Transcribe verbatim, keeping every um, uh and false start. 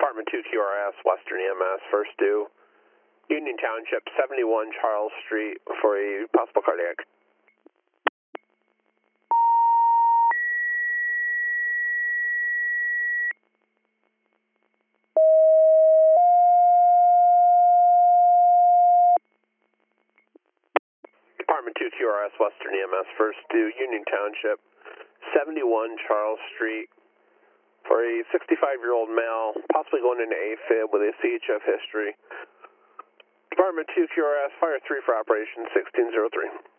Department two Q R S, Western E M S, first due, Union Township, seventy-one Charles Street for a possible cardiac. Department two Q R S, Western E M S, first due, Union Township, seventy-one Charles Street for a sixty-five-year-old male, possibly going into AFib with a C H F history. Department two Q R S, fire three for operation sixteen oh three.